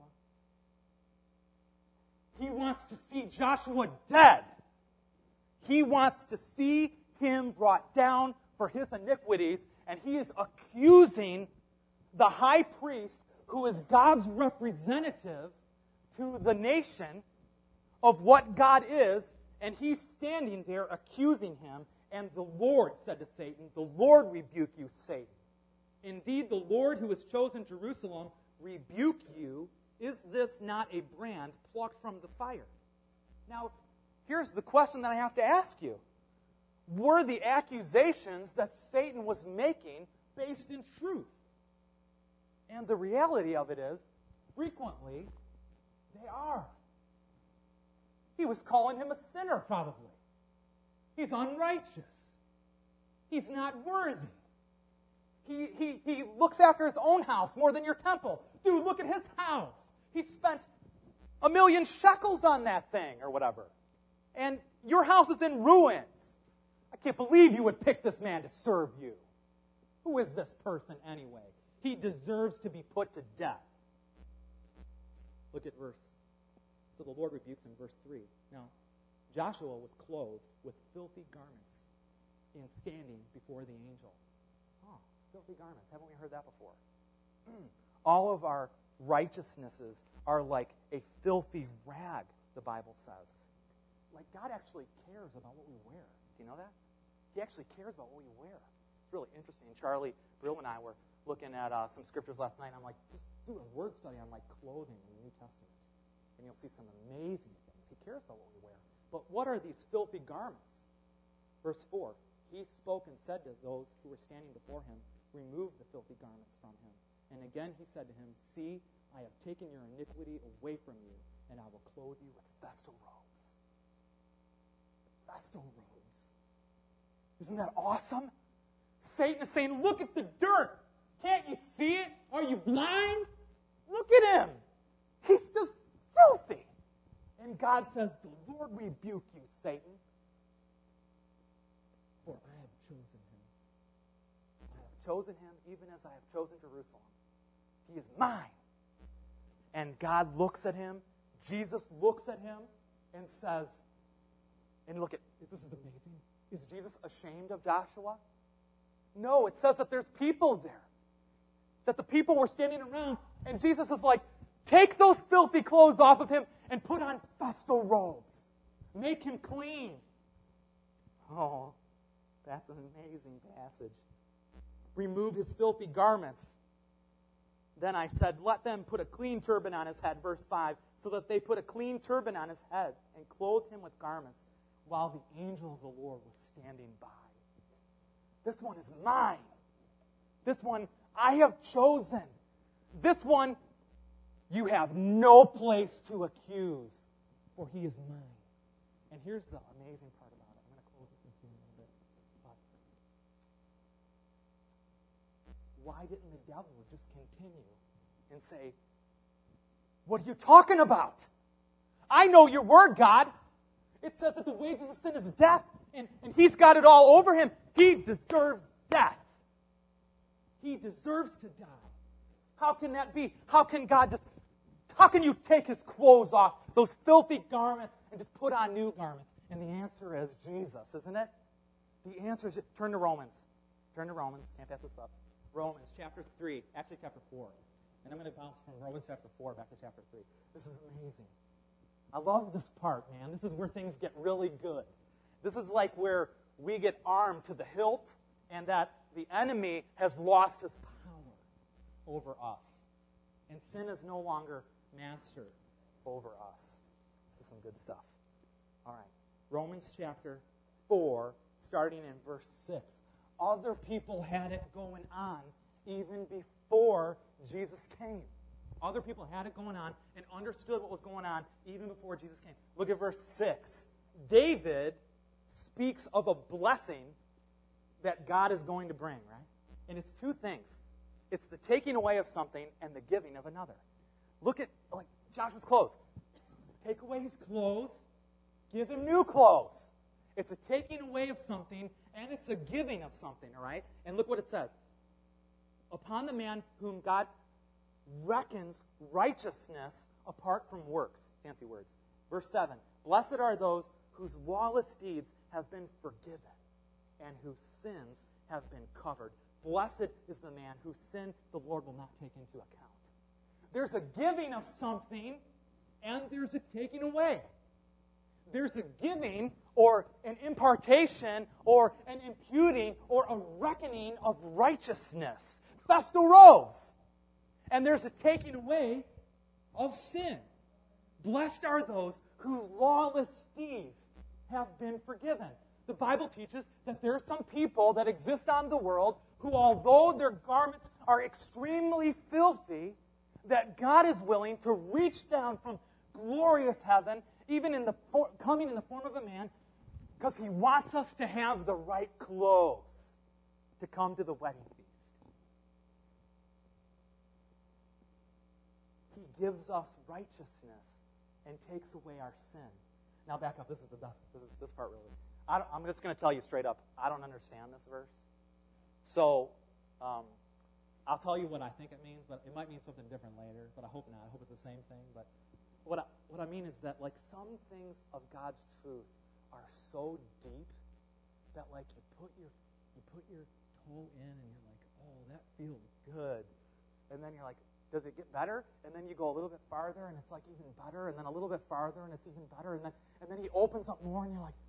He wants to see Joshua dead. He wants to see him brought down for his iniquities, and he is accusing the high priest, who is God's representative to the nation, of what God is, and he's standing there accusing him, and the Lord said to Satan, "The Lord rebuke you, Satan. Indeed, the Lord who has chosen Jerusalem rebuke you. Is this not a brand plucked from the fire?" Now, here's the question that I have to ask you. Were the accusations that Satan was making based in truth? And the reality of it is, frequently, they are. He was calling him a sinner, probably. He's unrighteous. He's not worthy. He looks after his own house more than your temple. Dude, look at his house. He spent 1,000,000 shekels on that thing or whatever. And your house is in ruins. I can't believe you would pick this man to serve you. Who is this person anyway? He deserves to be put to death. Look at so the Lord rebukes him, verse 3. Now, Joshua was clothed with filthy garments in standing before the angel. Oh, filthy garments. Haven't we heard that before? All of our righteousnesses are like a filthy rag, the Bible says. Like, God actually cares about what we wear. Do you know that? He actually cares about what we wear. It's really interesting. Charlie Brill and I were looking at some scriptures last night, and I'm like, just do a word study on, like, clothing in the New Testament. And you'll see some amazing things. He cares about what we wear. But what are these filthy garments? Verse 4, he spoke and said to those who were standing before him, "Remove the filthy garments from him." And again he said to him, "See, I have taken your iniquity away from you, and I will clothe you with festal robes." Festal robes. Isn't that awesome? Satan is saying, look at the dirt. Can't you see it? Are you blind? Look at him. He's just filthy. And God says, "The Lord rebuke you, Satan, for I have chosen him. I have chosen him even as I have chosen Jerusalem. He is mine." And God looks at him, Jesus looks at him, and says, and look at, this is amazing. Is Jesus ashamed of Joshua? No, it says that there's people there. That the people were standing around, and Jesus is like, take those filthy clothes off of him and put on festal robes. Make him clean. Oh, that's an amazing passage. Remove his filthy garments. Then I said, let them put a clean turban on his head, verse 5, so that they put a clean turban on his head and clothed him with garments, while the angel of the Lord was standing by. This one is mine. This one I have chosen. This one you have no place to accuse, for he is mine. And here's the amazing part about it. I'm going to close with this in a little bit. But why didn't the devil just continue and say, what are you talking about? I know your word, God. It says that the wages of sin is death, and he's got it all over him. He deserves death. He deserves to die. How can that be? How can you take his clothes off, those filthy garments, and just put on new garments? And the answer is Jesus, isn't it? The answer is, turn to Romans. Turn to Romans. Can't pass this up. Romans chapter 3, actually chapter 4. And I'm going to bounce from Romans chapter 4 back to chapter 3. This is amazing. I love this part, man. This is where things get really good. This is like where we get armed to the hilt, and that the enemy has lost his power over us. And sin is no longer master over us. This is some good stuff. All right. Romans chapter 4, starting in verse 6. Other people had it going on even before Jesus came. Other people had it going on and understood what was going on even before Jesus came. Look at verse 6. David speaks of a blessing that God is going to bring, right? And it's two things. It's the taking away of something and the giving of another. Look at, like, Joshua's clothes. Take away his clothes, give him new clothes. It's a taking away of something, and it's a giving of something, all right? And look what it says. upon the man whom God reckons righteousness apart from works. Fancy words. Verse 7, blessed are those whose lawless deeds have been forgiven and whose sins have been covered. Blessed is the man whose sin the Lord will not take into account. There's a giving of something, and there's a taking away. There's a giving or an impartation or an imputing or a reckoning of righteousness. Festal robes. And there's a taking away of sin. Blessed are those whose lawless deeds have been forgiven. The Bible teaches that there are some people that exist on the world who, although their garments are extremely filthy, that God is willing to reach down from glorious heaven, even coming in the form of a man, because He wants us to have the right clothes to come to the wedding feast. He gives us righteousness and takes away our sin. Now back up. This is the best. This part really. I'm just going to tell you straight up. I don't understand this verse. So I'll tell you what I think it means, but it might mean something different later. But I hope not. I hope it's the same thing. But what I mean is that like some things of God's truth are so deep that like you put your toe in and you're like, oh, that feels good, and then you're like, does it get better? And then you go a little bit farther, and it's like even better, and then a little bit farther, and it's even better, and then He opens up more, and you're like,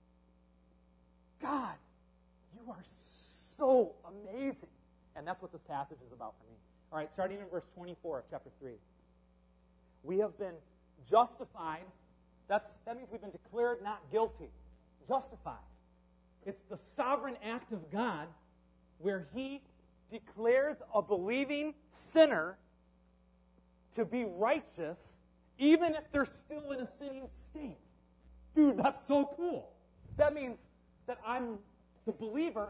God, you are so amazing. And that's what this passage is about for me. All right, starting in verse 24 of chapter 3. We have been justified. That means we've been declared not guilty. Justified. It's the sovereign act of God where He declares a believing sinner to be righteous even if they're still in a sinning state. Dude, that's so cool. That means that the believer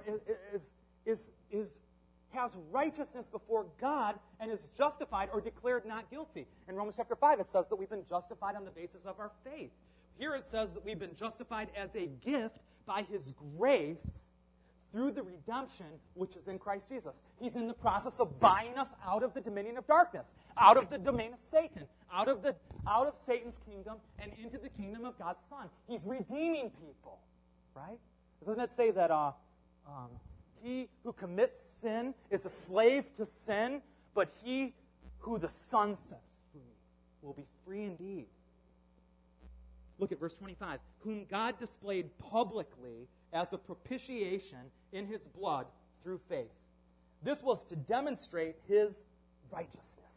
has righteousness before God and is justified or declared not guilty. In Romans chapter 5, it says that we've been justified on the basis of our faith. Here it says that we've been justified as a gift by His grace through the redemption which is in Christ Jesus. He's in the process of buying us out of the dominion of darkness, out of the domain of Satan, out of Satan's kingdom and into the kingdom of God's Son. He's redeeming people, right? Doesn't it say that he who commits sin is a slave to sin, but he who the Son sets free will be free indeed? Look at verse 25. Whom God displayed publicly as a propitiation in His blood through faith. This was to demonstrate His righteousness.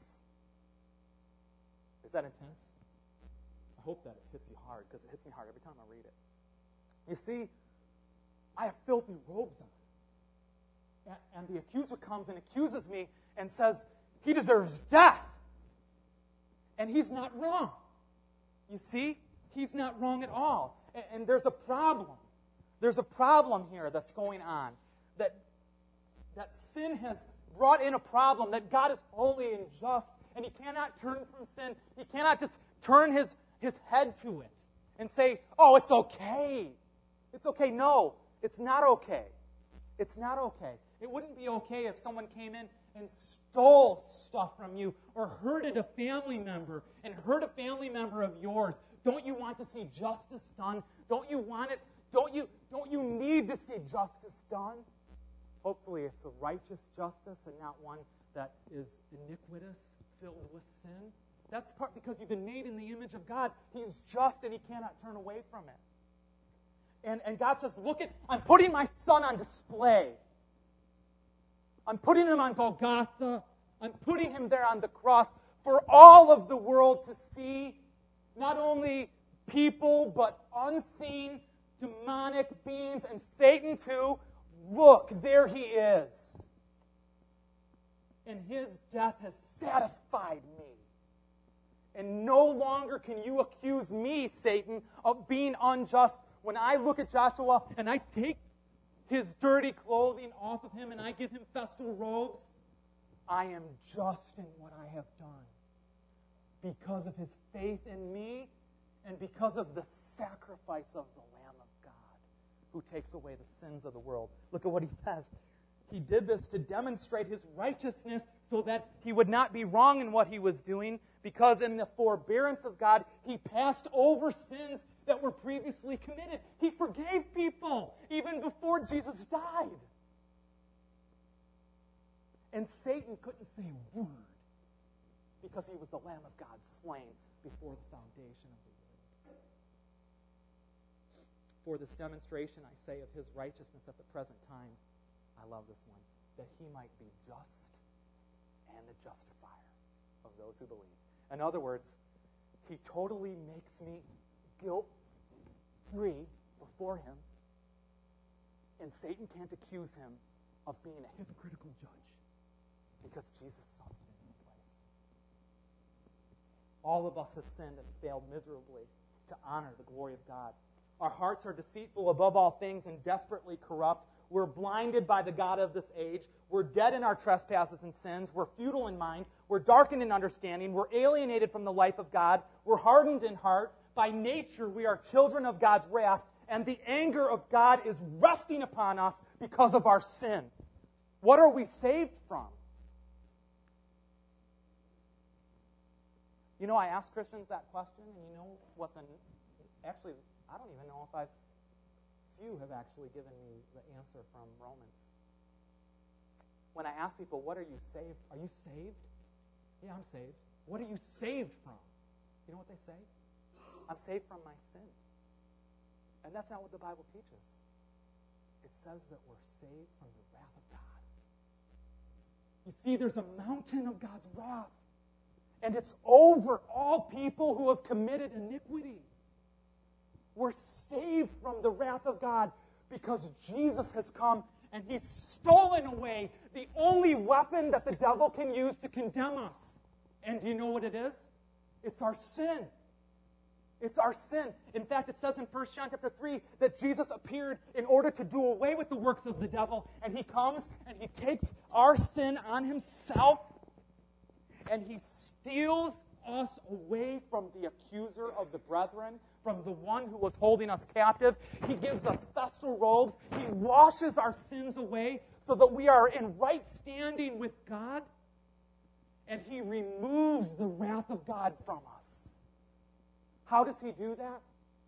Is that intense? I hope that it hits you hard, because it hits me hard every time I read it. You see, I have filthy robes on. And the accuser comes and accuses me and says, he deserves death. And he's not wrong. You see? He's not wrong at all. And there's a problem. There's a problem here that's going on. That sin has brought in a problem, that God is holy and just, and He cannot turn from sin. He cannot just turn his head to it and say, oh, it's okay. It's okay. No, it's not okay. It's not okay. It wouldn't be okay if someone came in and stole stuff from you or hurted a family member and hurt a family member of yours. Don't you want to see justice done? Don't you want it? Don't you need to see justice done? Hopefully it's a righteous justice and not one that is iniquitous, filled with sin. That's part because you've been made in the image of God. He's just and He cannot turn away from it. And God says, look, I'm putting my Son on display. I'm putting Him on Golgotha. I'm putting Him there on the cross for all of the world to see, not only people, but unseen demonic beings and Satan too. Look, there He is. And His death has satisfied me. And no longer can you accuse me, Satan, of being unjust. When I look at Joshua and I take his dirty clothing off of him and I give him festal robes, I am just in what I have done because of his faith in me and because of the sacrifice of the Lamb of God who takes away the sins of the world. Look at what he says. He did this to demonstrate his righteousness so that he would not be wrong in what he was doing, because in the forbearance of God, he passed over sins that were previously committed. He forgave people even before Jesus died. And Satan couldn't say a word because he was the Lamb of God slain before the foundation of the world. For this demonstration, I say, of his righteousness at the present time, I love this one, that he might be just and the justifier of those who believe. In other words, he totally makes me guilt-free before him, and Satan can't accuse him of being a hypocritical judge because Jesus suffered in his place. All of us have sinned and failed miserably to honor the glory of God. Our hearts are deceitful above all things and desperately corrupt. We're blinded by the God of this age. We're dead in our trespasses and sins. We're futile in mind. We're darkened in understanding. We're alienated from the life of God. We're hardened in heart. By nature, we are children of God's wrath, and the anger of God is resting upon us because of our sin. What are we saved from? You know, I ask Christians that question, and you know what actually, I don't even know if few have actually given me the answer from Romans. When I ask people, what are you saved? Are you saved? Yeah, I'm saved. What are you saved from? You know what they say? I'm saved from my sin. And that's not what the Bible teaches. It says that we're saved from the wrath of God. You see, there's a mountain of God's wrath, and it's over all people who have committed iniquity. We're saved from the wrath of God because Jesus has come and he's stolen away the only weapon that the devil can use to condemn us. And do you know what it is? It's our sin. It's our sin. In fact, it says in 1 John chapter 3 that Jesus appeared in order to do away with the works of the devil. And he comes and he takes our sin on himself and he steals us away from the accuser of the brethren, from the one who was holding us captive. He gives us festal robes. He washes our sins away so that we are in right standing with God. And he removes the wrath of God from us. How does he do that?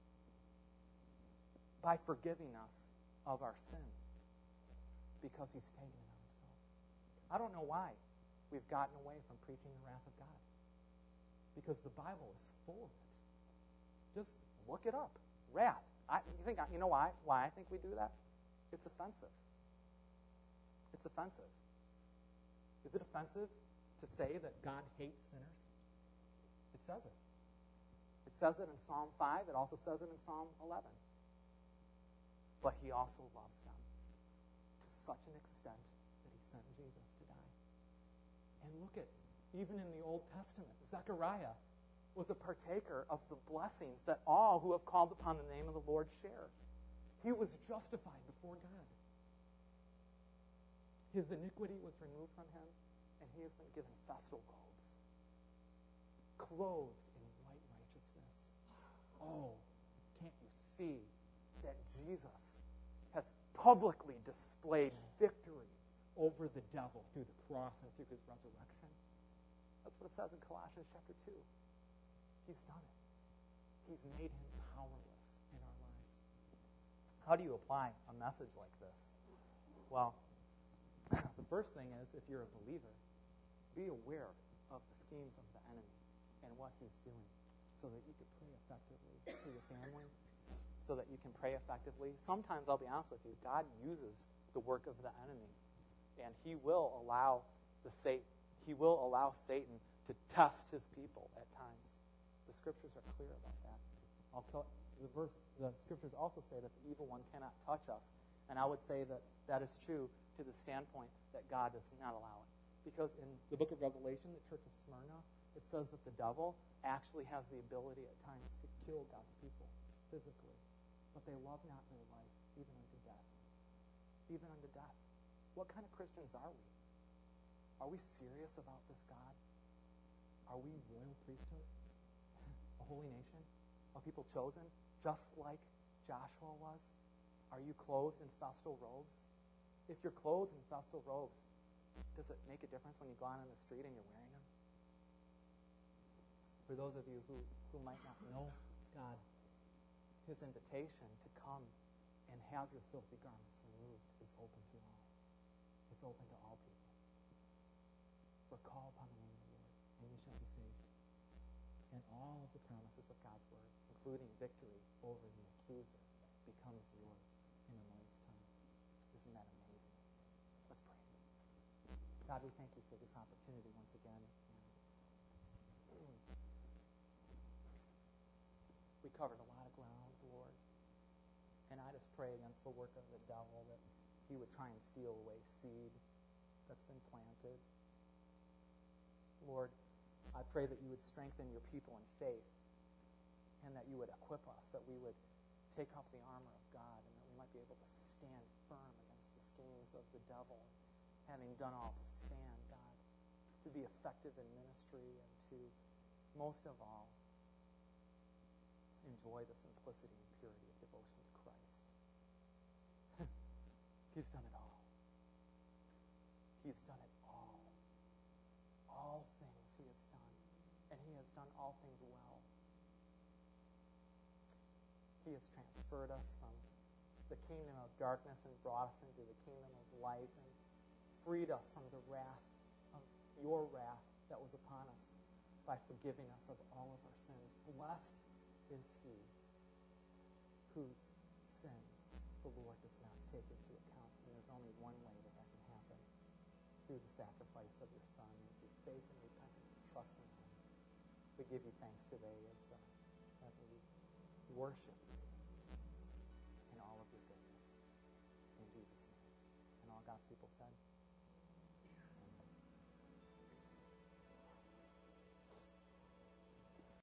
By forgiving us of our sin. Because he's taken it on himself. I don't know why we've gotten away from preaching the wrath of God. Because the Bible is full of it. Just look it up. Wrath. You know why? Why I think we do that? It's offensive. It's offensive. Is it offensive to say that God hates sinners? It says it. It says it in Psalm 5. It also says it in Psalm 11. But he also loves them to such an extent that he sent Jesus to die. And look at, even in the Old Testament, Zechariah was a partaker of the blessings that all who have called upon the name of the Lord share. He was justified before God. His iniquity was removed from him, and he has been given festal robes, clothed in white righteousness. Oh, can't you see that Jesus has publicly displayed victory over the devil through the cross and through his resurrection? That's what it says in Colossians chapter 2. He's done it. He's made him powerless in our lives. How do you apply a message like this? Well, the first thing is, if you're a believer, be aware of the schemes of the enemy and what he's doing so that you can pray effectively for your family, so that you can pray effectively. Sometimes, I'll be honest with you, God uses the work of the enemy, and he will allow Satan to test his people at times. The scriptures are clear about that. The scriptures also say that the evil one cannot touch us, and I would say that that is true to the standpoint that God does not allow it. Because in the book of Revelation, the church of Smyrna, it says that the devil actually has the ability at times to kill God's people physically, but they love not their life, even unto death. Even unto death. What kind of Christians are we? Are we serious about this God? Are we royal priesthood? A holy nation? A people chosen? Just like Joshua was? Are you clothed in festal robes? If you're clothed in festal robes, does it make a difference when you go out on the street and you're wearing them? For those of you who might not know God, his invitation to come and have your filthy garments removed is open to all. It's open to all people. For call upon the name of the Lord, and you shall be saved. And all of the promises of God's word, including victory over the accuser, becomes yours in a moment's time. Isn't that amazing? Let's pray. God, we thank you for this opportunity once again. We covered a lot of ground, Lord. And I just pray against the work of the devil that he would try and steal away seed that's been planted. Lord, I pray that you would strengthen your people in faith and that you would equip us, that we would take up the armor of God and that we might be able to stand firm against the schemes of the devil, having done all to stand, God, to be effective in ministry and to, most of all, enjoy the simplicity and purity of devotion to Christ. He's done it all. He's done it all. All things he has done. And he has done all things well. He has transferred us from the kingdom of darkness and brought us into the kingdom of light and freed us from the wrath of your wrath that was upon us by forgiving us of all of our sins. Blessed is he whose sin the Lord does not take into account. And there's only one way that can happen, through the sacrifice of your Son, and through faith and repentance and trust in him. We give you thanks today as we worship in all of your goodness. In Jesus' name. And all God's people said,